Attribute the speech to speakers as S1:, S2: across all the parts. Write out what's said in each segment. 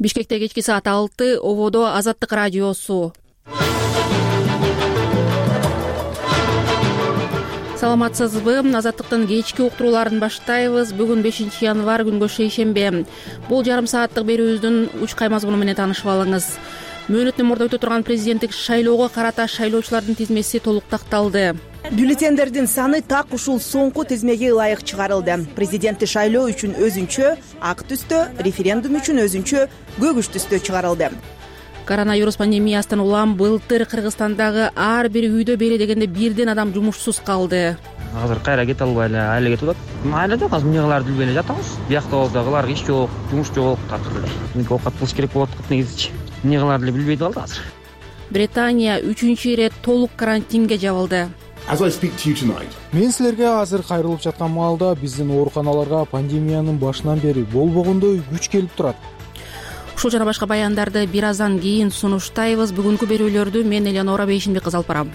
S1: Бишкекте кечки саат 6 ободо Азаттык радиосу. Саламатсызбы? Азаттыктын кечки уктурууларын баштайбыз. Бүгүн 5 январь күнгө шейшембе. Бул жарым сааттык берүүбүздүн учкай мазмуну менен таанышып алыңыз. Мөөнөттүн мурда өтө турган президенттик шайлоого карата шайлоочулардын тизмеси толук такталды.
S2: Бюллетендердин саны так ушул соңку тизмеге ылайык чыгарылды. Президенттик шайлоо үчүн өзүнчө ак түстө, референдум үчүн өзүнчө көгүч түстө чыгарылды.
S1: Коронавирус пандемиясынан улам былтыр Кыргызстандагы ар бир үйдө бери дегенде бирден адам жумушсуз калды.
S3: Азыр кайра кете албай эле айлы кетип атат. Айлада азыр эмне кыларды билбей эле жатабыз. Биякта иш жок, жумуш жок, такыр. Эмне оокат кылыш керек болуп аткан негизичи. Эмне кыларды эле билбей калды азыр.
S1: Британия 3-чү ирет толук карантинге жабылды.
S4: Мен силерге азыр кайрылып жаткан маалда биздин ооруканаларга пандемиянын башынан бери болбогондой күч келип турат.
S1: Ушул жана башка баяндарды бир аздан кийин сунуштайбыз. Бүгүнкү берүүлөрдү мен Элеонора Бейшинбек алып барам.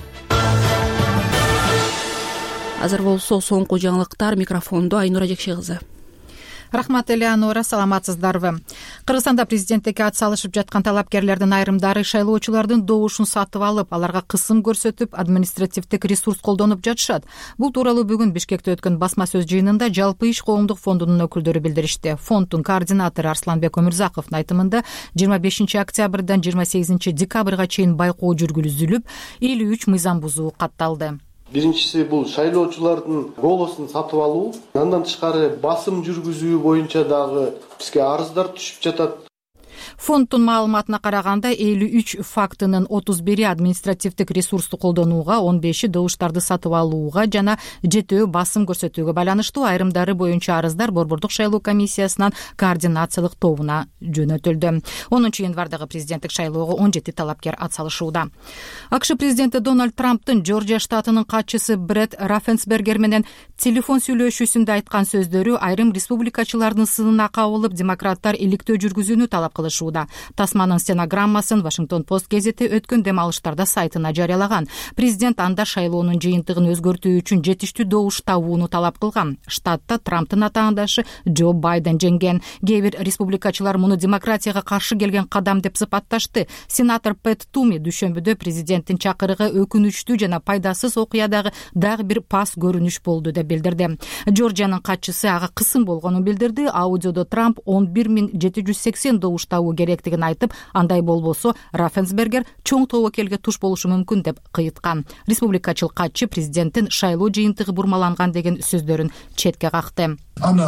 S1: Азыр болсо соңку жаңылыктар. Микрофондо Айнура Жекше кызы.
S5: Рахмат, Элеонора, саламатсыздарбы? Кыргызстанда президенттикке ат салышып жаткан талапкерлердин айрымдары шайлоочулардын добушун сатып алып, аларга кысым көрсөтүп, административдик ресурс колдонуп жатышат. Бул тууралуу бүгүн Бишкекте өткөн басма сөз жыйынында Жалпы иш коомдук фондунун өкүлдөрү билдиришти. Фонддун координатору Арсланбек Өмүрзаковдун айтымында 25 октябрдан 28 декабрга чейин байкоо жүргүзүлүп, 53 мыйзам бузуу катталды.
S6: Биринчиси бул шайлоочулардын голосун сатып алуу. Андан тышкары басым жүргүзүү боюнча дагы бизге арыздар түшүп жатат.
S5: Фонддун маалыматына караганда 53 фактынын 31 административдик ресурсту колдонууга, 15 добуштарды сатып алууга жана 7 басым көрсөтүүгө байланыштуу, айрымдары боюнча арыздар Борбордук шайлоо комиссиясынан координациялык тобуна жөнөтүлдү. 10 январдагы президенттик шайлоого 17 талапкер ат салышууда. АКШ президенти Дональд Трамптын Жоржия штатынын катчысы Брэд Раффенсбергер менен телефон сүйлөшүүсүндө айткан сөздөрү айрым республикачылардын сынына кабылып, демократтар иликтөө жүргүзүүнү талап кылышууда. Тасманын стенограммасын Вашингтон Пост гезити өткөн дем алыштарда сайтына жарыялаган. Президент анда шайлоонун жыйынтыгын өзгөртүү үчүн жетиштүү добуш табууну талап кылган. Штатта Трамптын атаандашы Джо Байден жеңген. Кээ бир республикачылар муну демократияга каршы келген кадам деп сыпатташты. Сенатор Пэт Туми дүйшөмбүдө президенттин чакырыгы өкүнүчтүү жана пайдасыз окуядагы дагы бир пас көрүнүш болду деп билдирди. Жоржиянын катчысы ага кысым болгонун билдирди. Аудиодо Трамп 11780 добуш табуу керектигин айтып, андай болбосо Раффенсбергер чоң тобокелге туш болушу мүмкүн деп кыйыткан. Республикачыл катчы президенттин шайлоо жыйынтыгы бурмаланган деген сөздөрүн четке какты.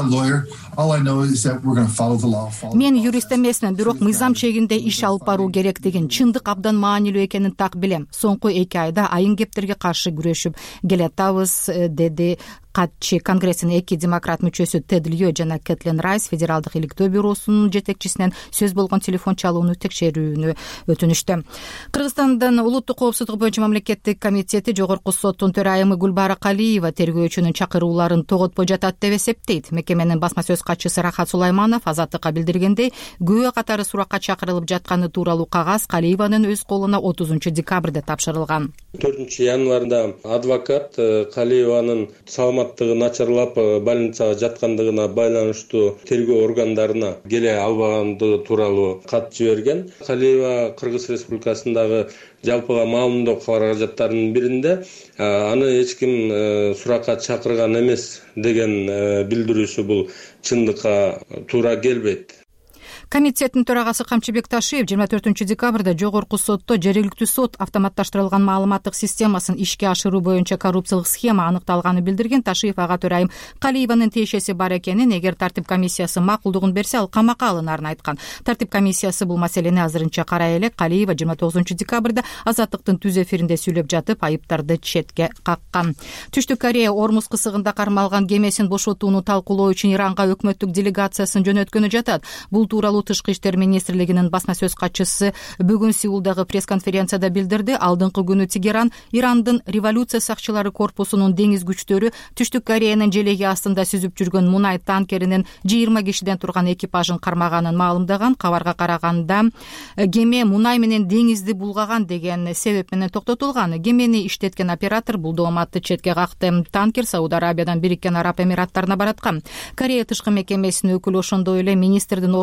S5: Мен юрист эмесмин, бирок мыйзам чегинде иш алып баруу керектигин, чындык абдан маанилүү экенин так билем. Соңку 2 айда айын кептерге каршы күрөшүп келатабыз, деди катчы. Конгресстин 2 демократ мүчөсү Тед Льё жана Кэтлин Райс федералдык иликтөө бюросунун жетекчисинен сөз болгон телефон чалууну текшерүүнү өтүнүштү. Кыргызстандын улуттук коопсуздук боюнча мамлекеттик комитети Жогорку соттун төрайымы Гүлбара Калиева тергөөчүнүн чакырууларын тоготпой жатат деп эсептейт. Мекеменин басма сөз катчысы Рахат Сулайманов Азаттыкка билдиргендей, күбө катары суракка чакырылып жатканы тууралуу кагаз Калиеванын өз колуна 30 декабрда тапшырылган.
S7: 4 январда адвокат Калиеванын саламаттыгы начарлап больницага жаткандыгына байланыштуу тергөө органдарына келе албагандыгы тууралуу кат жиберген. Калиева Кыргыз Республикасындагы жалпыга маалымдоо каражаттарынын биринде аны эч ким суракка чакырган эмес деген билдирүүсү бул чындыкка туура келбейт.
S5: Комитеттин төрагасы Камчыбек Ташиев 24 декабрда Жогорку сотто жергиликтүү сот автоматташтырылган маалыматтык системасын ишке ашыруу боюнча коррупциялык схема аныкталганын билдирген. Ташиев ага төрайым Калиеванын тиешеси бар экенин, эгер тартип комиссиясы макулдугун берсе, ал камакка алынарын айткан. Тартип комиссиясы бул маселени азырынча карай элек. Калиева 29 декабрда Азаттыктын түз эфиринде сүйлөп жатып, айыптарды четке каккан. Түштүк Корея Ормуз кысыгында кармалган кемесин бошотууну талкуулоо үчүн Иранга өкмөттүк делегациясын жөнөткөнү жатат. Бул тууралуу Тышкы иштер министрлигинин басма сөз катчысы бүгүн Сеулдагы пресс-конференцияда билдирди. Алдыңкы күнү Тегеран Ирандын революция сакчылары корпусунун деңиз күчтөрү Түштүк Кореянын желеги астында сүзүп жүргөн мунай танкеринин 20 кишиден турган экипажын кармаганын маалымдаган. Кабарга караганда кеме мунай менен деңизди булгаган деген себеп менен токтотулган. Кемени иштеткен оператор бул дооматты четке какты. Танкер Сауд Арабиядан Бириккен Араб Эмираттарына бараткан. Корея тышкы мекемесинин өкүлү ошондой эле министрдин орун басары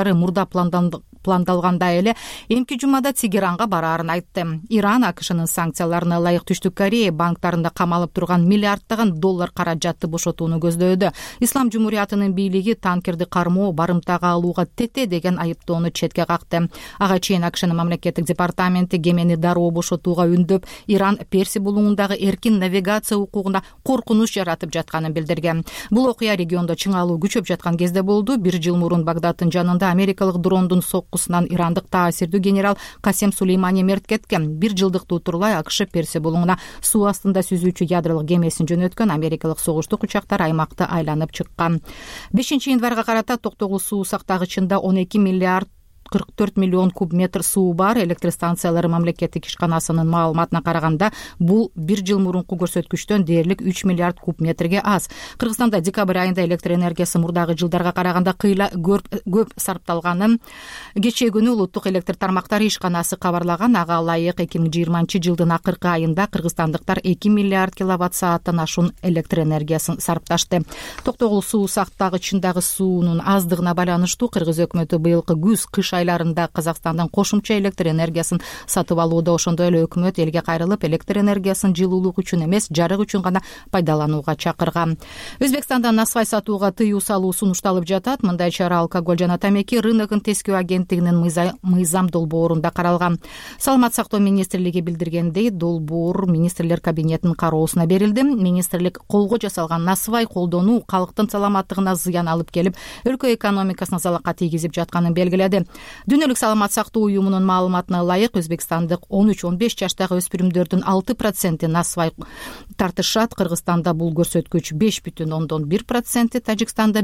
S5: сапары мурда пландалгандай эле эмки жумада Тегеранга бараарын айтты. Иран АКШнын санкцияларына ылайык Түштүк Корея банктарында камалып турган миллиарддаган доллар каражатты бошотууну көздөөдө. Ислам Жумуриятынын бийлиги танкерди кармоо, барымтага алууга тете деген айыптоону четке какты. Ага чейин АКШнын мамлекеттик департаменти кемени дароо бошотууга үндөп, Иран Перси булуңундагы эркин навигация укугуна коркунуч жаратып жатканын билдирген. Бул окуя региондо чыңалуу күчөп жаткан кезде болду. 1 жыл мурун Багдадтын жанында америкалык дрондун соккусунан ирандык таасирдүү генерал Касем Сулеймани мерт кеткен. 1 жылдыктуу турлай АКШ Перси булуңуна суу астында сүзүүчү ядролук кемесин жөнөткөн. Америкалык согуштук учактар аймакты айланып чыккан. 5-январга карата токтогул суу сактагычында 12 миллиард 44 миллион куб метр суу бар. Электр станциялары мамлекеттик ишканасынын маалыматына караганда бул 1 жыл мурунку көрсөткүчтөн дээрлик 3 миллиард куб метрге аз. Кыргызстанда декабрь айында электр энергиясы мурдагы жылдарга караганда кыйла көп сарпталганын кечээ күнү улуттук электр тармактары ишканасы кабарлаган. Ага ылайык 2020 жылдын акыркы айында кыргызстандыктар 2 миллиард киловатт сааттан ашуун электр энергиясын сарпташты. Токтогул суу сактагычындагы суунун аздыгына байланыштуу кыргыз өкмөтү быйылкы күз-кыш айларында Казакстандан кошумча электр энергиясын сатып алууда. Ошондой эле өкмөт элге кайрылып, электр энергиясын жылуулук үчүн эмес, жарык үчүн гана пайдаланууга чакырган. Өзбекстанда насвай сатууга тыюу салуу сунушталып жатат. Мындай чара алкоголь жана тамеки рыногун тескөө агенттигинин мыйзам долбоорунда каралган. Саламат сактоо министрлиги билдиргендей, долбоор министрлер кабинетинин кароосуна берилди. Министрлик колго жасалган насвай колдонуу калктын саламаттыгына зыян алып келип, өлкө экономикасына залакка тийгизип жатканын белгиледи. Дүйнөлүк саламат сактоо уюмунун маалыматына ылайык, Өзбекстандык 13-15 жаштагы өспүрүмдөрдүн 6% насвай тартышат. Кыргызстанда бул көрсөткүч 5,1%, Тажикстанда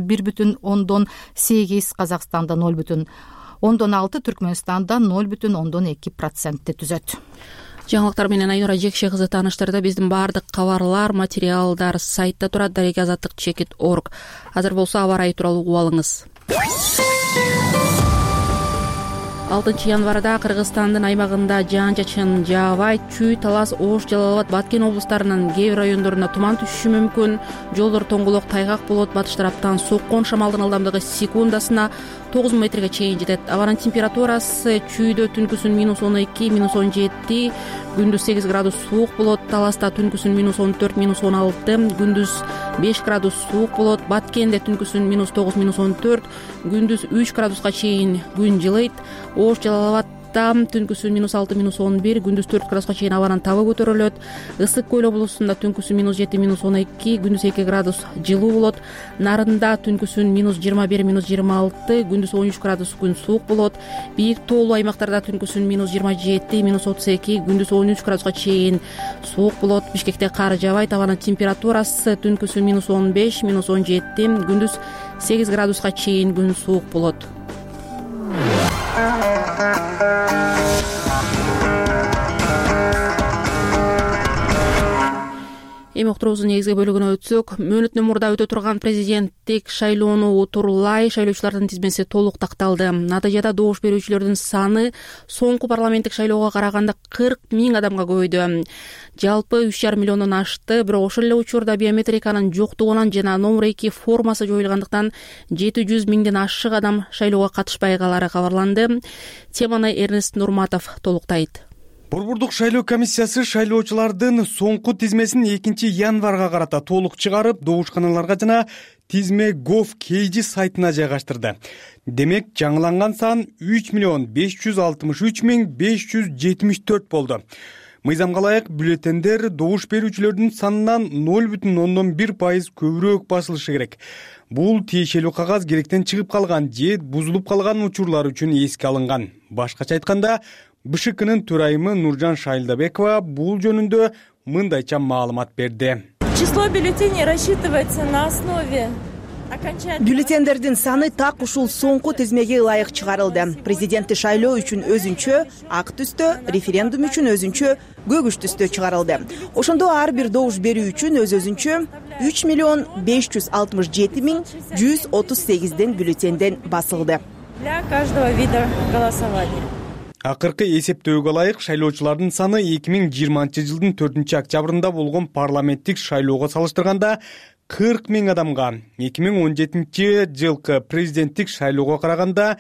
S5: 1,8%, Казакстанда 0,6%, Түркмөнстанда 0,2% түзөт.
S1: Жаңылыктар менен Айнура Жекше кызы тааныштырды. Биздин баардык кабарлар, материалдар сайтта турат, daregeazаттык.org. Азыр болсо аба ырайы тууралуу угуп алыңыз. 6 январда Кыргызстандын аймагында жаан-чачын жаабайт. Чүй, Талас, Ош, Жалал Абад, Баткен облустарынын кээ бир райондоруна туман түшүшү мүмкүн. Жолдор тоңголок, тайгак болот. Батыш тараптан соккон шамалдын ылдамдыгы секундасына 9 метрге чейин жетет. Абанын температурасы чүйдө түнкүсүн -12, -17, күндүз 8 градус суук болот. Таласта түнкүсүн -14, -16, күндүз 5 градус суук болот. Баткенде түнкүсүн -9, -14, күндүз 3 градуска чейин күн жылыйт. Ош, Жалал Абадда түнкүсүн -6, -11, күндүз 4 градуска чейин абанын табы көтөрүлөт. Ысык көл облусунда түнкүсүн -7, -12, күндүз 2 градус жылуу болот. Нарында түнкүсүн -21, -26, күндүз 13 градус күн суук болот. Бийик тоолуу аймактарда түнкүсүн -27, -32, күндүз 13 градуска чейин суук болот. Бишкекте кар жаабайт. Абанын температурасы түнкүсүн -15, -17, күндүз 8 градуска чейин күн суук болот. Эми уктуруубуздун негизги бөлүгүнө өтсөк, мөөнөттөн мурда өтө турган президенттик шайлоону утурлай шайлоочулардын тизмеси толук такталды. Натыйжада добуш берүүчүлөрдүн саны соңку парламенттик шайлоого караганда 40 000 адамга көбөйдү. Жалпы 3,5 миллиондон ашты. Бирок ошол эле учурда биометриканын жоктугунан жана номер 2 формасы жоюлгандыктан 700 000ден ашык адам шайлоого катышпай калары кабарланды. Теманы Эрнест Нурматов толуктайт.
S8: Борбордук шайлоо комиссиясы шайлоочулардын соңку тизмесин 2 январга карата толук чыгарып, добушканаларга жана тизме gov.kg сайтына жайгаштырды. Демек, жаңыланган сан 3,563,574 болду. Мыйзамга ылайык бюллетендер добуш берүүчүлөрдүн санынан 0,1% көбүрөөк басылышы керек. Бул тиешелүү кагаз керектен чыгып калган же бузулуп калган учурлар үчүн эске алынган. Башкача айтканда, БШКнын төрайымы Нуржан Шайлдабекова бул жөнүндө мындайча маалымат берди.
S9: Число бюллетеней рассчитывается на основе
S2: Бюллетендердин саны так ушул соңку тизмеге ылайык чыгарылды. Президенттик шайлоо үчүн өзүнчө, ак түстө, референдум үчүн өзүнчө, көгүш түстө чыгарылды. Ошондо ар бир добуш берүү үчүн өзүнчө 3,566,138 бюллетенден басылды.
S9: Для каждого вида голосования.
S8: Акыркы эсептөөгө ылайык шайлоочулардын саны 2020 жылдын 4 октябрында болгон парламенттик шайлоого салыштырганда 40 000 адамга, 2017 жылкы президенттик шайлоого караганда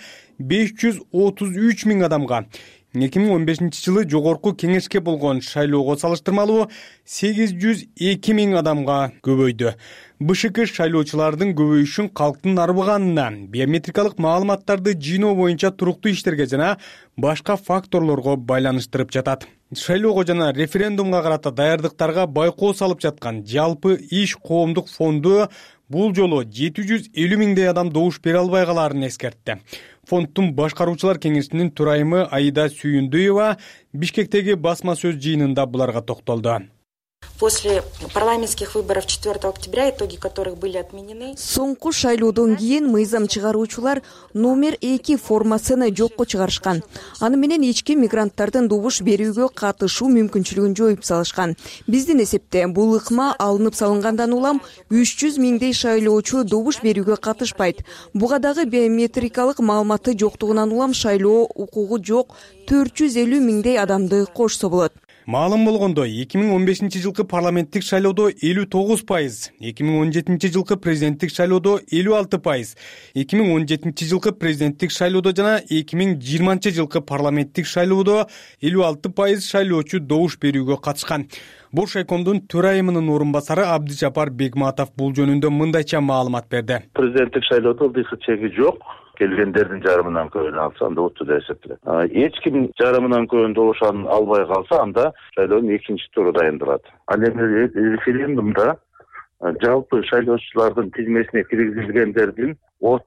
S8: 533 000 адамга, 2015 жылы жогорку кеңешке болгон шайлоого салыштырмалуу 802 000 адамга көбөйдү. БШК шайлоочулардын көбөйүшүн калктын арбыганына, биометрикалык маалыматтарды жыйноо боюнча туруктуу иштерге жана башка факторлорго байланыштырып жатат. Шайлоого жана референдумга карата даярдыктарга байкоо салып жаткан Жалпы иш коомдук фонду бул жолу 750 000 адам добуш бере албай калаарын эскертти. Фонддун башкаруучулар кеңешинин төрайымы Аида Сүйүндүева Бишкектеги басма сөз жыйынында буларга токтолду.
S10: После парламентских выборов 4 октября, итоги которых были отменены.
S2: Соңку шайлоодон кийин мыйзам чыгаруучулар номер 2 формасыны жокко чыгарышкан. Аны менен ички мигранттардын добуш берүүгө катышуу мүмкүнчүлүгүн жоюп салышкан. Биздин эсепте бул ыкма алынып салынгандан улам 300 000 шайлоочу добуш берүүгө катышпайт. Буга дагы биометрикалык маалыматы жоктугунан улам шайлоо укугу жок 450 000 адамды кошсо болот.
S8: Маалым болгондой, 2015 жылкы парламенттик шайлоодо 59%, 2017 жылкы президенттик шайлоодо 56%, 2017 жылкы президенттик шайлоодо жана 2020 жылкы парламенттик шайлоодо 56% шайлоочу добуш берүүгө катышкан. Бош айкомдун төрайымынын орун басары Абдыжапар Бегматов бул жөнүндө мындайча маалымат берди.
S11: Президенттик шайлоодо ылдыйкы чеги жок. Келгендердин жарымынан көбүн алса, анда оту да эсептелет. Эч ким жарымынан көбүн добуш албай калса, анда шайлоонун экинчи туру дайындалат. Ал эми референдумда жалпы шайлоочулардын тизмесине киргизилгендердин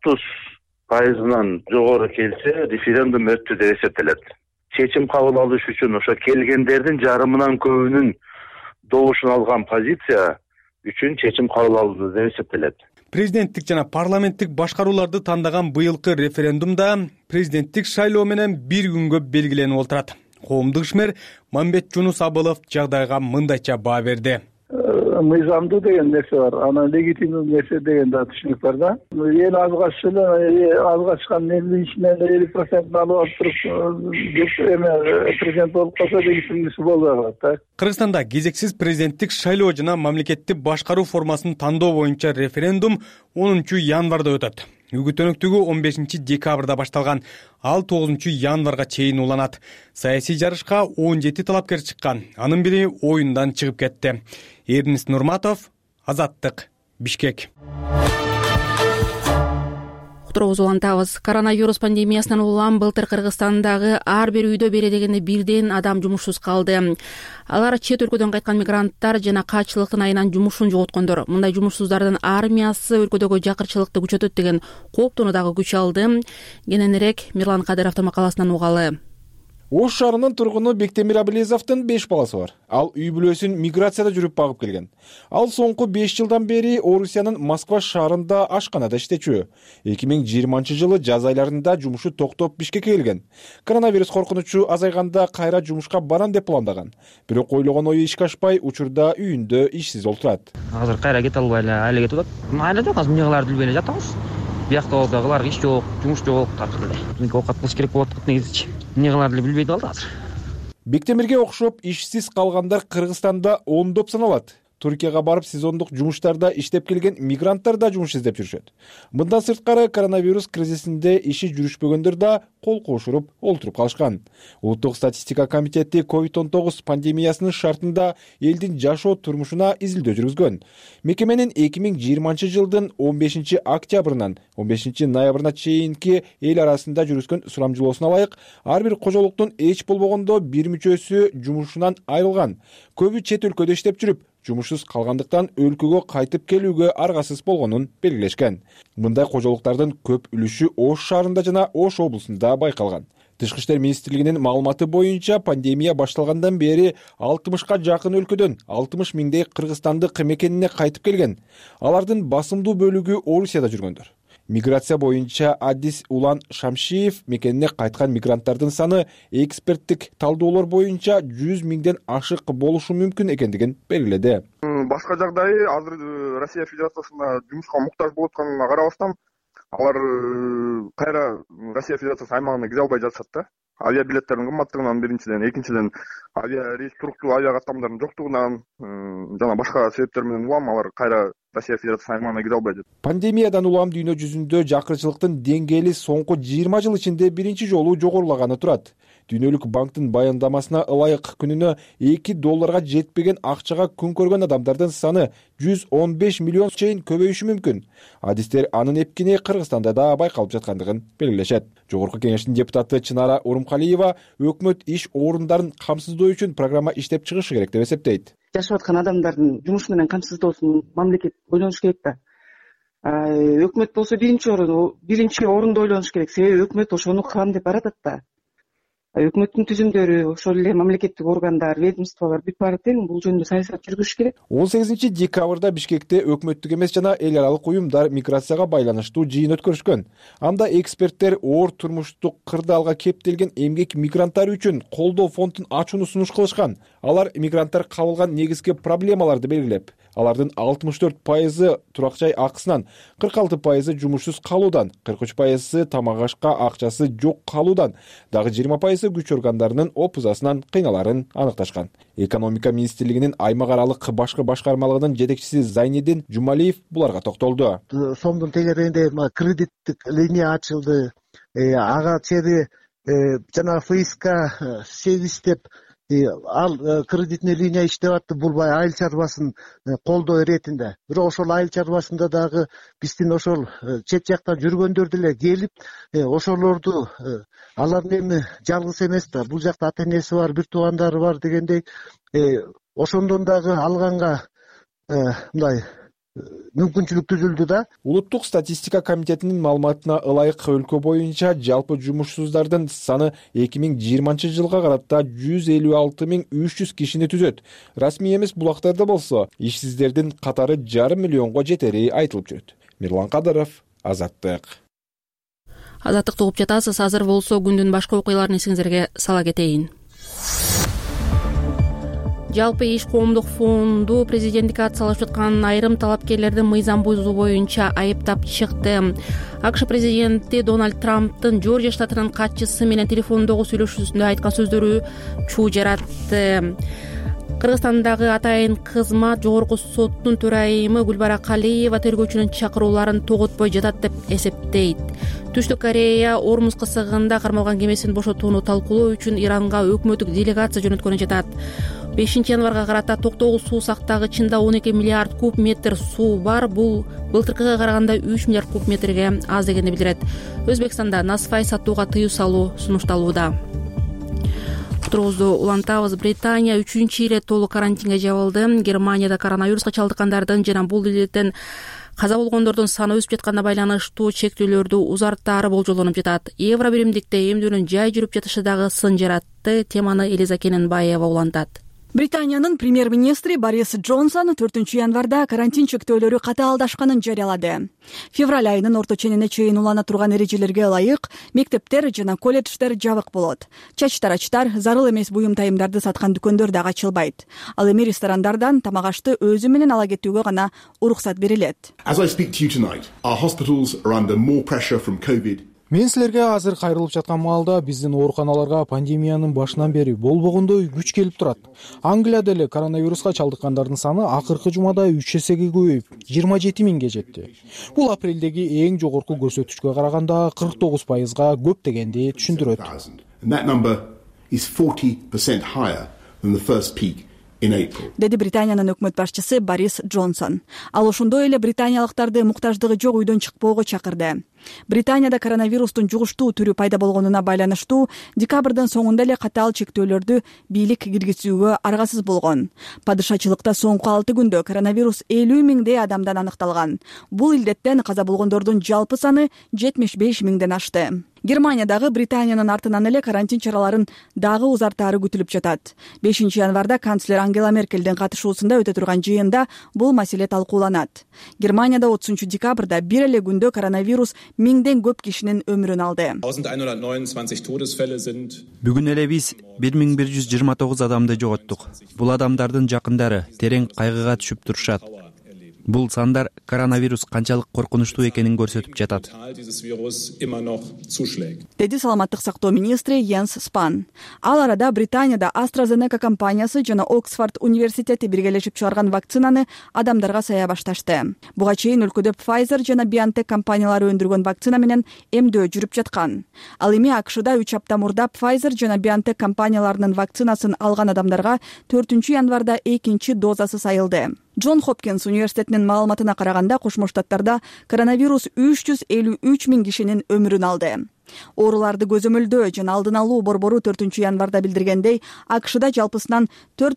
S11: 30%-нан жогору келсе, референдум өттү деп эсептелет. Чечим кабыл алыш үчүн ошо келгендердин жарымынан көбүнүн добушун алган позиция үчүн чечим кабыл алынды деп эсептелет.
S8: Президенттик жана парламенттик башкарууларды тандаган быйылкы референдумда президенттик шайлоо менен бир күнгө белгиленип отурат. Коомдук ишмер Мамбет Жунус Абылов жагдайга мындайча баа берди.
S12: Мыйзамдуу деген нерсе бар, анан легитимдүү нерсе деген да түшүнүк бар да. Эң азга чыккан элдин ичинен 50% алып алып туруп, президент болуп калса легитимдүүсү болбой калат да.
S8: Кыргызстанда кезексиз президенттик шайлоо жана мамлекетти башкаруу формасын тандоо боюнча референдум 10 январда өтөт. Үгүтөнүктүгү 15 декабрда башталган, ал 9 январга чейин уланат. Саясий жарышка 17 талапкер чыккан, анын бири оюндан чыгып кетти. Эрнис Нурматов, Азаттык, Бишкек.
S1: Уктуруубузду улантабыз. Коронавирус пандемиясынан улам былтыр Кыргызстандагы ар бир үйдө бери дегенде бирден адам жумушсуз калды. Алар чет өлкөдөн кайткан мигранттар жана качылыктын айынан жумушун жоготкондор. Мындай жумушсуздардын армиясы өлкөдөгү жакырчылыкты күчөтөт деген кооптоону дагы күч алды. Кененирээк Мирлан Кадыровдун макаласынан угалы.
S4: Ош шаарынын тургуну Бектемир Абилезовдун 5 баласы бар. Ал үй бүлөсүн миграцияда жүрүп багып келген. Ал соңку 5 жылдан бери Орусиянын Москва шаарында ашканада иштечү. 2020 жылы жаз айларында жумушу токтоп Бишкекке келген. Коронавирус коркунучу азайганда кайра жумушка барам деп пландаган. Бирок ойлогон ою ишке ашпай, учурда үйүндө ишсиз олтурат.
S3: Азыр кайра кете албай эле айлы кетип атат. Айлада азыр мыйгаларды билбей эле жатабыз. Биякта иш жок, жумуш жок такыр эле. Мен оокат кылыш керек болот негизичи. Эмне кыларды билбей калды азыр.
S4: Бектемирге окшоп ишсиз калгандар Кыргызстанда ондоп саналат. Туркияга барып сезондук жумуштарда иштеп келген мигранттар да жумуш издеп жүрүшөт. Мындан сырткары коронавирус кризисинде иши жүрүшпөгөндөр да кол кошуруп олтуруп калышкан. Улуттук статистика комитети COVID-19 пандемиясынын шартында элдин жашоо турмушуна изилдөө жүргүзгөн. Мекеменин 2020 жылдын 15 октябрынан 15 ноябрына чейинки эл арасында жүргүзгөн сурамжылоосуна ылайык ар бир кожолуктун эч болбогондо бир мүчөсү жумушунан айрылган. Көбү чет өлкөдө иштеп жүрүп, жумушсуз калгандыктан өлкөгө кайтып келүүгө аргасыз болгонун белгилешкен. Мындай кожолуктардын көп үлүшү Ош шаарында жана Ош облусунда байкалган. Тышкы иштер министрлигинин маалыматы боюнча пандемия башталгандан бери 60ка жакын өлкөдөн 60 000 кыргызстандык мекенине кайтып келген. Алардын басымдуу бөлүгү Орусияда жүргөндөр. Миграция боюнча Адис Улан Шамшиев мекенине кайткан мигранттардын саны эксперттик талдоолор боюнча 100 000ден ашык болушу мүмкүн экендигин белгиледи.
S13: Башка жагдай азыр Россия Федерациясына жумушка муктаж болуп атканына карабастан, алар кайра Россия Федерациясы аймагына кире албай жатышат да. Авиа билеттердин кымбаттыгынан биринчиден, экинчиден авиа рейс туруктуу авиа каттамдардын жоктугунан жана башка себептер менен улам алар кайра Россия Федерациясынын аймагына кире албай жатат.
S4: Пандемиядан улам дүйнө жүзүндө жакырчылыктын деңгээли соңку 20 жыл ичинде биринчи жолу жогорулаганы турат. Дүйнөлүк банктын баяндамасына ылайык күнүнө $2 жетпеген акчага күн көргөн адамдардын саны 115 миллион чейин көбөйүшү мүмкүн. Адистер анын эпкини Кыргызстанда да байкалып жаткандыгын белгилешет. Жогорку кеңештин депутаты Чынара Урумкалиева өкмөт иш орундарын камсыздоо үчүн программа иштеп чыгышы керек деп эсептейт.
S14: Жашап аткан адамдардын жумуш менен камсыздоосун мамлекет ойлонуш керек да. Өкмөт болсо биринчи орунда ойлонуш керек. Себеби өкмөт ошону кылам деп баратат да. Өкмөттүн түзүмдөрү, ошол эле мамлекеттик органдар, ведомстволор бүт баары тең бул жөнүндө саясат жүргүзүш керек.
S4: 18 декабрда Бишкекте өкмөттүк эмес жана эл аралык уюмдар миграцияга байланыштуу жыйын өткөрүшкөн. Анда эксперттер оор турмуштук кырдаалга кептелген эмгек мигранттары үчүн колдоо фондун ачууну сунуш кылышкан. Алар мигранттар кабылган негизги проблемаларды белгилеп, алардын 64% турак жай акысынан, 46% жумушсуз калуудан, 43% тамак ашка акчасы жок калуудан, дагы 20% күч органдарынын опузасынан кыйналарын аныкташкан. Экономика министрлигинин аймак аралык башкы башкармалыгынын жетекчиси Зайнидин Жумалиев буларга токтолду.
S15: Сомдун тегерегинде кредиттик линия ачылды. Ага чейин жана ФСК 8 деп ал кредитный линия иштеп атты. Бул айыл чарбасын колдоо иретинде. Бирок ошол айыл чарбасында дагы биздин ошол чет жактан жүргөндөр деле келип, ошолорду алардын эми жалгыз эмес да, бул жакта ата энеси бар, бир туугандары бар дегендей, ошондон дагы алганга мындай мүмкүнчүлүк түзүлдү да.
S4: Улуттук статистика комитетинин маалыматына ылайык өлкө боюнча жалпы жумушсуздардын саны 2020 жылга карата 156.300 кишини түзөт. Расмий эмес булактарда болсо, ишсиздердин катары 1,5 миллионго жетери айтылып жүрөт. Мирлан Кадыров, Азаттык.
S1: Азаттыкты угуп жатасыз. Азыр болсо күндүн башка окуяларын эсиңиздерге сала кетейин. Жалпы иш коомдук фонду президенттикке ат салышып жаткан айрым талапкерлердин мыйзам бузуу боюнча айыптап чыкты. АКШ президенти Дональд Трамптын Жоржия штатынын катчысы менен телефондогу сүйлөшүүсүндө айткан сөздөрү чуу жаратты. Кыргызстандагы атайын кызмат жогорку соттун төрайымы Гүлбара Калиева тергөөчүнүн чакырууларын тоготпой жатат деп эсептейт. Түштүк Корея Ормуз кысыгында кармалган кемесин бошотууну талкуулоо үчүн Иранга өкмөттүк делегация жөнөткөнү жатат. 5 январга карата токтогул суу сактагычында 12 миллиард куб метр суу бар. Бул былтыркыга караганда 3 миллиард куб метрге аз дегенди билдирет. Өзбекстанда насыфай сатууга тыюу салуу сунушталууда. Турубузду улантабыз. Британия 3-чү ирет толук карантинге жабылды. Германияда коронавируска чалдыккандардын жана бул илдеттен каза болгондордун саны өсүп жатканына байланыштуу чектөөлөрдү узартаары болжолдонуп жатат. Евро биримдикте эмдүүнүн жай жүрүп жатышы дагы сын жаратты. Теманы Элиза Кененбаева улантат.
S16: Британиянын премьер-министри Борис Джонсон 4 январда карантин чектөөлөрү катаалдашканын жарыялады. Февраль айынын орто ченине чейин улана турган эрежелерге ылайык мектептер жана колледждер жабык болот. Чачтарачтар, зарыл эмес буюм тайымдарды саткан дүкөндөр дагы ачылбайт. Ал эми ресторандардан тамак ашты өзү менен ала кетүүгө гана уруксат берилет.
S17: Мен силерге азыр кайрылып жаткан маалда биздин ооруканаларга пандемиянын башынан бери болбогондой күч келип турат. Англияда эле коронавируска чалдыккандардын саны акыркы жумада 3 эсеге көбөйүп 27 миңге жетти. Бул апрелдеги эң жогорку көрсөткүчкө караганда 49%га көп дегенди түшүндүрөт.
S16: Деди Британиянын өкмөт башчысы Борис Джонсон. Ал ошондой эле британиялыктарды муктаждыгы жок үйдөн чыкпоого чакырды. Британияда коронавирустун жугуштуу түрү пайда болгонуна байланыштуу декабрдын соңунда эле катаал чектөөлөрдү бийлик киргизүүгө аргасыз болгон. Падышачылыкта соңку 6 күндө коронавирус 50 миңдей адамдан аныкталган. Бул илдеттен каза болгондордун жалпы саны 75 миңден ашты. Германиядагы Британиянын артынан эле карантин чараларын дагы узартаары күтүлүп жатат. 5 январда канцлер Ангела Меркелдин катышуусунда өтө турган жыйында бул маселе талкууланат. Германияда 30 декабрда бир эле күндө коронавирус миңден көп кишинин өмүрүн алды.
S18: Бүгүн эле биз 1129 адамды жоготтук. Бул адамдардын жакындары терең кайгыга түшүп турушат. Бул сандар коронавирус канчалык коркунучтуу экенин көрсөтүп жатат,
S16: деди саламаттык сактоо министри Йенс Спан. Ал арада Британияда AstraZeneca компаниясы жана Оксфорд университети биргелешип чыгарган вакцинаны адамдарга сая башташты. Буга чейин өлкөдө Pfizer жана BioNTech компаниялары өндүргөн вакцина менен эмдөө жүрүп жаткан. Ал эми АКШда 3 апта мурда Pfizer жана BioNTech компанияларынын вакцинасын алган адамдарга 4 январда экинчи дозасы сайылды. Джон Хопкинс университетинин маалыматына караганда Кошмо Штаттарда коронавирус 353 миң кишинин өмүрүн алды. Ооруларды көзөмөлдөө жана алдын алуу борбору 4 январда билдиргендей, АКШда жалпысынан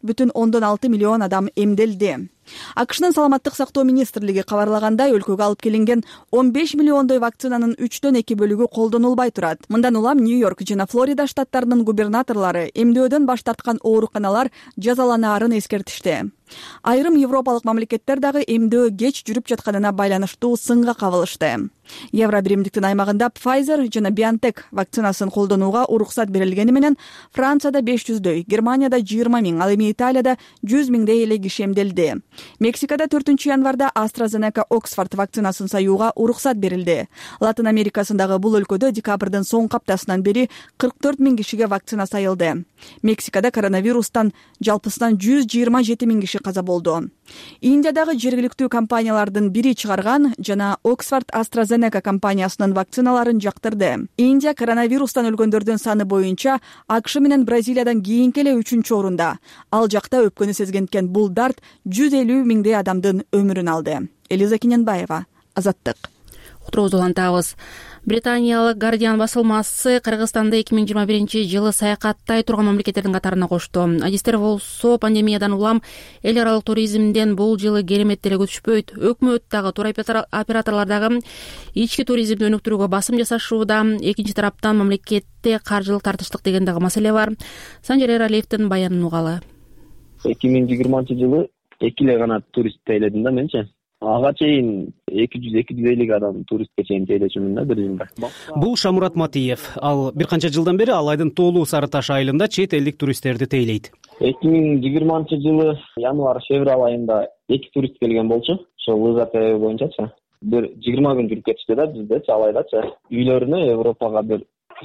S16: 4,6 миллион адам эмделди. АКШнын саламаттык сактоо министрлиги кабарлагандай, өлкөгө алып келинген 15 миллиондой вакцинанын 3/2 бөлүгү колдонулбай турат. Мындан улам Нью-Йорк жана Флорида штаттарынын губернаторлору эмдөөдөн баш тарткан ооруканалар жазаланаарын эскертишти. Айрым европалык мамлекеттер дагы эмдөө кеч жүрүп жатканына байланыштуу сынга кабылышты. Евро биримдиктин аймагында Pfizer жана BioNTech вакцинасын колдонууга уруксат берилгени менен Францияда 500дөй, Германияда 20 миң, ал эми Италияда 100 миңдей эле киши эмделди. Мексикада 4 январда AstraZeneca Оксфорд вакцинасын саюуга уруксат берилди. Латын Америкасындагы бул өлкөдө декабрдын соңку аптасынан бери 44 миң кишиге вакцина сайылды. Мексикада коронавирустан жалпысынан 127 миң киши каза болду. Индиядагы жергиликтүү компаниялардын бири чыгарган жана Оксфорд AstraZeneca компаниясынын вакциналарын жактырды. Индия коронавирустан өлгөндөрдүн саны боюнча АКШ менен Бразилиядан кийинки эле 3-чү орунда. Ал жакта өпкөнү сезгенткен бул дарт 150 миңдей адамдын өмүрүн алды. Элиза Кененбаева, Азаттык.
S1: Уктуруубузду улантабыз. Британиялык Guardian басылмасы Кыргызстанды 2021-жылы саякаттай турган мамлекеттердин катарына кошту. Адистер болсо пандемиядан улам эл аралык туризмден бул жылы керемет деле күтүшпөйт. Өкмөт дагы тур операторлор дагы ички туризмди өнүктүрүүгө басым жасашууда. Экинчи тараптан мамлекетте каржылык тартыштык деген дагы маселе бар. Санжар Эралиевдин баянын угалы.
S19: 2020-жылы 2 эле гана турист тейледим да менчи. Ага чейин 200-250 адам туристке чейин тейлечүмүн да бир жылда.
S20: Бул Шамурат Матиев. Ал бир канча жылдан бери Алайдын Тоолуу Сары Таш айылында чет элдик туристтерди тейлейт.
S19: 2020-жылы январь-февраль айында 2 турист келген болчу. Ошол Лыжа ТВ боюнчачы. Бир 20 күн жүрүп кетишти да биздечи Алайдачы. Үйлөрүнө Европага бир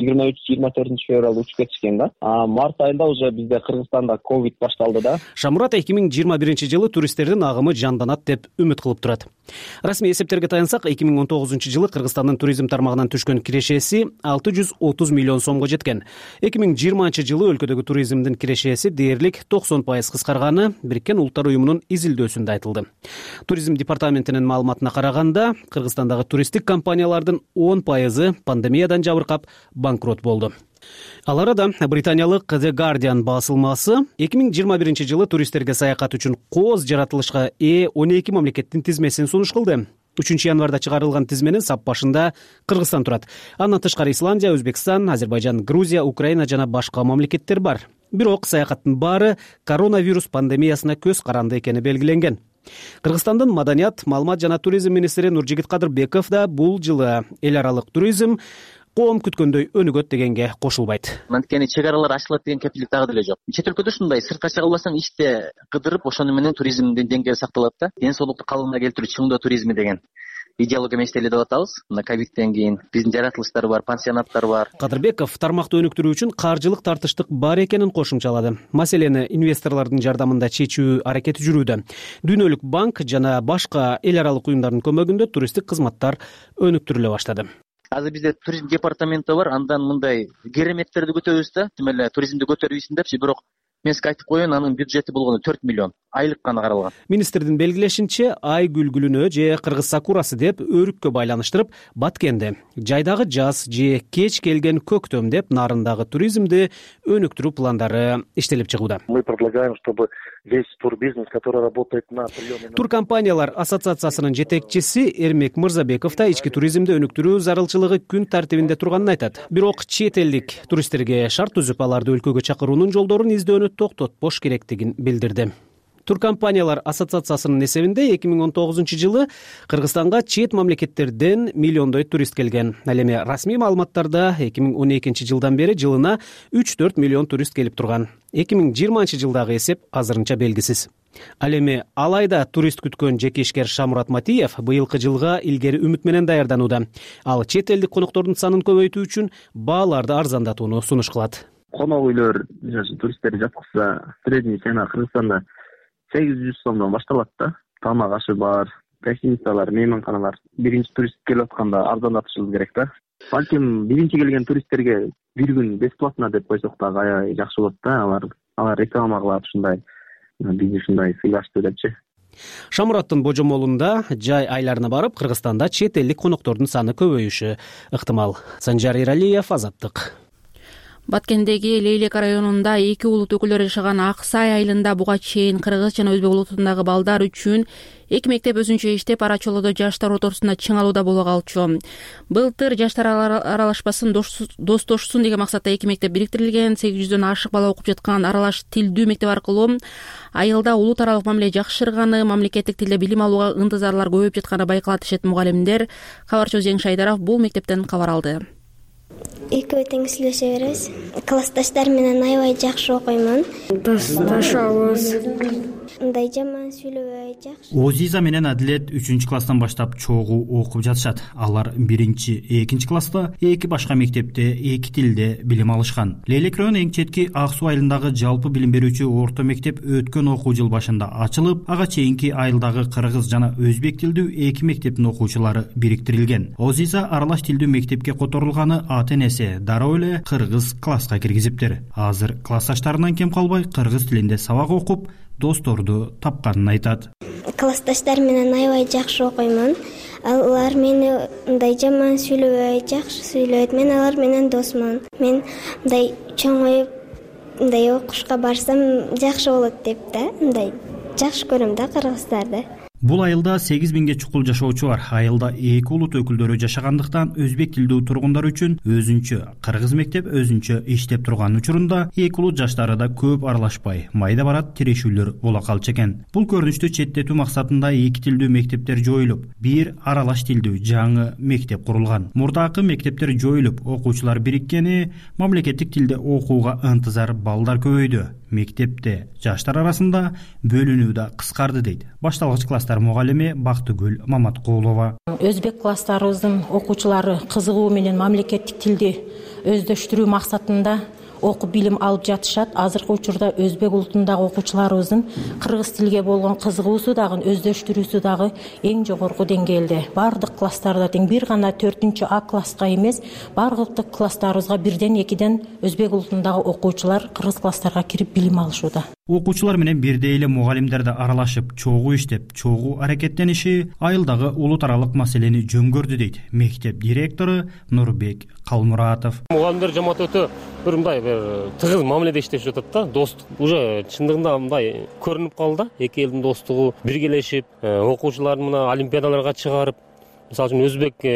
S19: 23-24 февраль учуп кетишкен да. Март айында уже бизде Кыргызстанда ковид башталды да.
S20: Шамурат 2021-жылы туристтердин агымы жанданат деп үмүт кылып турат. Расмий эсептерге таянсак, 2019-жылы Кыргызстандын туризм тармагынан түшкөн кирешеси 630 миллион сомго жеткен. 2020-жылы өлкөдөгү туризмдин кирешеси дээрлик 90% кыскарганы Бириккен Улуттар уюмунун изилдөөсүндө айтылды. Туризм департаментинин маалыматына караганда, Кыргызстандагы туристтик компаниялардын 10% пандемиядан жабыркап банкрот болду. Ал арада британиялык The Guardian басылмасы 2021-жылы туристтерге саякат үчүн кооз жаратылышка ээ 12 мамлекеттин тизмесин сунуш кылды. 3 январда чыгарылган тизменин сап башында Кыргызстан турат. Андан тышкары Исландия, Өзбекстан, Азербайжан, Грузия, Украина жана башка мамлекеттер бар. Бирок саякаттын баары коронавирус пандемиясына көз каранды экени белгиленген. Кыргызстандын маданият, маалымат жана туризм министри Нуржигит Кадырбеков да бул жылы эл аралык туризм коом күткөндөй өнүгөт дегенге кошулбайт.
S21: Анткени чек аралар ачылат деген кепилдик дагы деле жок. Чет өлкөдө ушундай сыртка чыга албасаң ичте кыдырып, ошону менен туризмдин деңгээли сакталат да. Ден соолукту калыбына келтирүү чыңдоо туризми деген идеология менен иштелип атабыз. Мына ковидтен кийин биздин жаратылыштар бар, пансионаттар бар.
S20: Кадырбеков тармакты өнүктүрүү үчүн каржылык тартыштык бар экенин кошумчалады. Маселени инвесторлордун жардамында чечүү аракети жүрүүдө. Дүйнөлүк банк жана башка эл аралык уюмдардын көмөгүндө туристтик кызматтар өнүктүрүлө баштады.
S21: Азыр бизде туризм департаменти бар, андан мындай кереметтерди көтөрөбүз да, эле туризмди көтөрүбүзсүн депчи, бирок мен сизге айтып коеюн, анын бюджети болгону 4 миллион айлык гана каралган.
S20: Министрдин белгилешинче, ай күлгүлүнө же кыргыз сакурасы деп өрүккө байланыштырып, Баткенди, жайдагы жаз же кеч келген көктөм деп нарындагы туризмди өнүктүрүү пландары иштелип чыгууда.
S11: Мы предлагаем, чтобы весь турбизнес, который работает на
S20: Туркомпаниялар ассоциациясынын жетекчиси Эрмек Мырзабеков да ички туризмди өнүктүрүү зарылчылыгы күн тартибинде турганын айтат. Бирок чет элдик туристтерге шарт түзүп, аларды өлкөгө чакыруунун жолдорун издөөнү токтотпош керектигин билдирди. Туркомпаниялар ассоциациясынын эсебинде 2019 Кыргызстанга чет мамлекеттерден миллиондой турист келген. Ал эми расмий маалыматтарда 2012 жылдан бери жылына 3-4 миллион турист келип турган. 2020 жылдагы эсеп азырынча белгисиз. Ал эми алайда турист күткөн жеке ишкер Шамурат Матиев быйылкы жылга илгери үмүт менен даярданууда. Ал чет элдик коноктордун санын көбөйтүү үчүн бааларды арзандатууну сунуш кылат.
S19: Конок үйлөр туристтер жаткызса, средний цена Кыргызстанда 800 сомдон башталат да. Тамак ашы бар, гостиницалар, мейманканалар биринчи турист келип атканда арзандатышыбыз керек да. Балким биринчи келген туристтерге бир күн бесплатно деп койсок дагы аябай жакшы болот да. Алар реклама кылат ушундай, биз ушундай сыйлашты депчи.
S20: Шамураттын божомолунда жай айларына барып Кыргызстанда чет элдик коноктордун саны көбөйүшү ыктымал. Санжар Иралиев, Азаттык.
S1: Баткендеги Лейлек районунда 2 улут өкүлдөрү жашаган Аксай айылында буга чейин кыргыз жана өзбек улутундагы балдар үчүн 2 мектеп өзүнчө иштеп, ара чолодо жаштар ортосунда чыңалууда боло калчу. Былтыр жаштар аралашпасын, достошсун деген максатта 2 мектеп бириктирилген. 800дөн ашык бала окуп жаткан аралаш тилдүү мектеп аркылуу айылда улут аралык мамиле жакшырганы, мамлекеттик тилде билим алууга ынтызарлар көбөйүп жатканы байкалат дешет мугалимдер. Кабарчыбыз Жеңиш Айдаров бул мектептен кабар алды.
S6: Экөө тең сүйлөшө беребиз. Классташтар менен аябай жакшы окуймун. Достошобуз. Мындай жаман сүйлөбөй жакшы.
S22: Озиза менен Адилет 3-класстан баштап чогуу окуп жатышат. Алар 1-2 класста 2 башка мектепте 2 тилде билим алышкан. Лейлек району эң четки Ак Суу айылындагы жалпы билим берүүчү орто мектеп өткөн окуу жыл башында ачылып, ага чейинки айылдагы кыргыз жана өзбек тилдүү 2 мектептин окуучулары бириктирилген. Озиза аралаш тилдүү мектепке которулганы ата-энеси дароо эле кыргыз класска киргизиптир. Азыр классташтарынан кем калбай кыргыз тилинде сабак окуп, досторду тапканын айтат.
S6: Классташтар менен аябай жакшы окуймун. Алар мени мындай жаман сүйлөбөй, жакшы сүйлөйт. Мен алар менен досмун. Мен мындай чоңоюп, мындай окушка барсам жакшы болот деп да, мындай жакшы көрөм да кыргыздарды.
S22: Бул айылда 8000ге чукул жашоочу бар. Айылда 2 улут өкүлдөрү жашагандыктан өзбек тилдүү тургундар үчүн өзүнчө, кыргыз мектеп өзүнчө иштеп турган учурунда 2 улут жаштары да көп аралашпай, майда барат тирешүүлөр боло калчу экен. Бул көрүнүштү четтетүү максатында 2 тилдүү мектептер жоюлуп, бир аралаш тилдүү жаңы мектеп курулган. Мурдакы мектептер жоюлуп, окуучулар бириккени, мамлекеттик тилде окууга ынтызар балдар көбөйдү. Мектепте жаштар арасында бөлүнүү да кыскарды дейт башталгыч класстар мугалими Бактыгүл Маматкулова.
S23: Өзбек класстарыбыздын окуучулары кызыгуу менен мамлекеттик тилди өздөштүрүү максатында окуп билим алып жатышат. Азыркы учурда өзбек улутундагы окуучуларыбыздын кыргыз тилге болгон кызыгуусу дагы өздөштүрүүсү дагы эң жогорку деңгээлде. Бардык класстарда тең, бир гана 4-А класска эмес, бардык класстарыбызга 1-2 өзбек улутундагы окуучулар кыргыз класстарга кирип билим алышууда.
S22: Окуучулар менен бирдей эле мугалимдер да аралашып, чогуу иштеп, чогуу аракеттениши айылдагы улут аралык маселени жөнгөрдү дейт мектеп директору Нурбек Калмуратов.
S24: Мугалимдер жамаат өтө бир мындай тыгыз мамиледе иштешип жатат да. Достук уже чындыгында мындай көрүнүп калды. Эки элдин достугу биргелешип, окуучуларды мына олимпиадаларга чыгарып, мисалы үчүн өзбек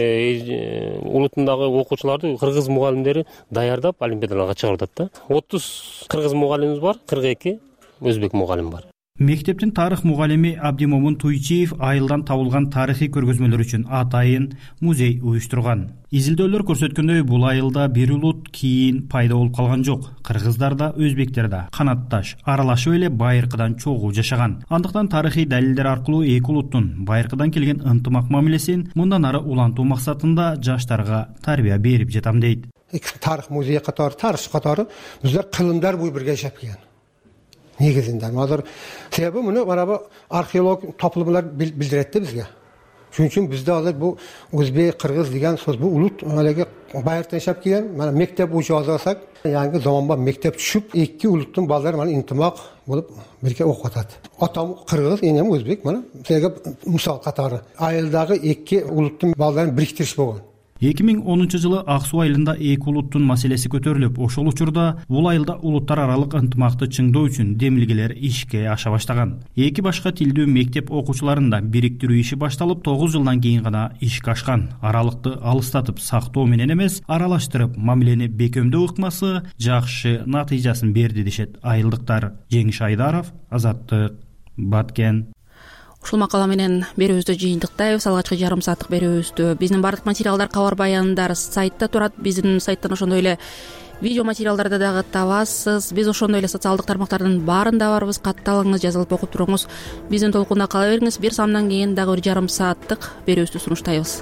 S24: улутундагы окуучуларды кыргыз мугалимдери даярдап олимпиадаларга чыгарып атат да. 30 кыргыз мугалимибиз бар, 42 өзбек мугалим бар.
S22: Мектептин тарых мугалими Абдимомун Туйчиев айылдан табылган тарыхый көргөзмөлөр үчүн атайын музей уюштурган. Изилдөөлөр көрсөткөндөй, бул айылда бир улут кийин пайда болуп калган жок. Кыргыздар да, өзбектер да канатташ аралашып эле байыркыдан чогуу жашаган. Андыктан тарыхый далилдер аркылуу эки улуттун байыркыдан келген ынтымак мамилесин мындан ары улантуу максатында жаштарга тарбия берип жатам дейт.
S25: Тарых музейи катары, тарыхчы катары биздер кылымдар бою бирге жашап келген. Негизинде азыр себеби муну барабы археолог топлумдар билдиретти бизге. Шуning үчүн бизде азыр бу өзбек, кыргыз деген сөз бу улут алеге байыртан жашап келген. Мана мектеп учу алсак, yangi zamonda mектеп түшүп, эки улуттун балдары мана интимак болуп бирге окуп атат. Атам кыргыз, энем өзбек, мана сага мисал катары. Айылдагы эки улуттун балдарын бириктириш болгон.
S22: 2010 жылы Ак Суу айылында эки улуттун маселеси көтөрүлүп, ошол учурда бул айылда улуттар аралык ынтымакты чыңдоо үчүн демилгелер ишке аша баштаган. Эки башка тилдүү мектеп окуучуларында бириктирүү иши башталып, 9 жылдан кийин гана ишке ашкан. Аралыкты алыстатып сактоо менен эмес, аралаштырып мамилени бекемдөө ыкмасы жакшы натыйжасын берди дешет айылдыктар. Жеңиш Айдаров, Азаттык, Баткен.
S1: Ушул макала менен берүүбүздү жыйынтыктайбыз. Алгачкы жарым сааттык берүүбүздө биздин бардык материалдар, кабар баяндар сайтта турат. Биздин сайттан ошондой эле видео материалдарды дагы табасыз. Биз ошондой эле социалдык тармактардын баарында барбыз. Катталыңыз, жазылып окуп туруңуз. Биздин толкунда кала бериңиз. Бир самдан кийин дагы бир жарым сааттык берүүбүздү сунуштайбыз.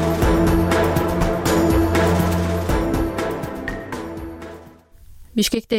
S1: Бишкекте